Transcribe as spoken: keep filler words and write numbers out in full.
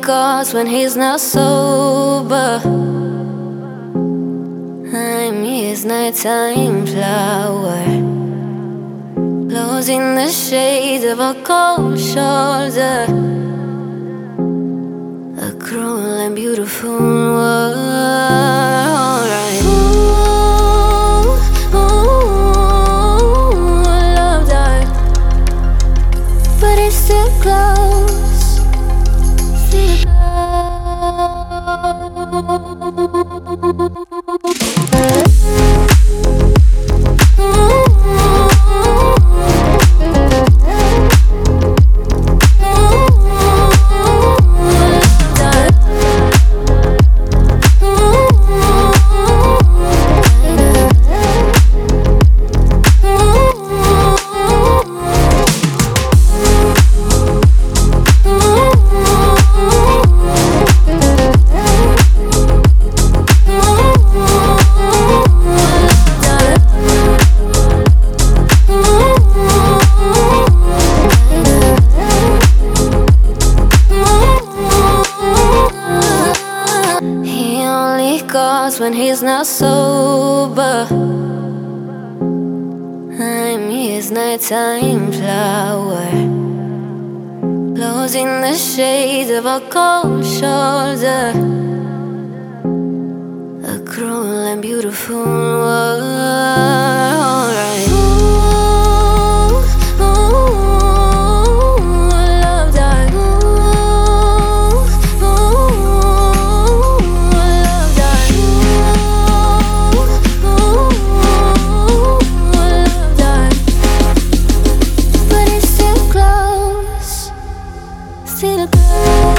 goes when he's not sober. I'm his nighttime flower, closing the shades of a cold shoulder. A cruel and beautiful world, right? Ooh, ooh, love died, but it's still close. Still when he's not sober. I'm his nighttime flower, closing the shades of a cold shoulder. A cruel and beautiful world, right? Ooh, ooh, love died. Ooh, ooh, love died. Ooh, ooh, love died, but it's still close, still close.